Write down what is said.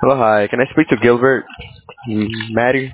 Hello, hi. Can I speak to Gilbert? Maddie?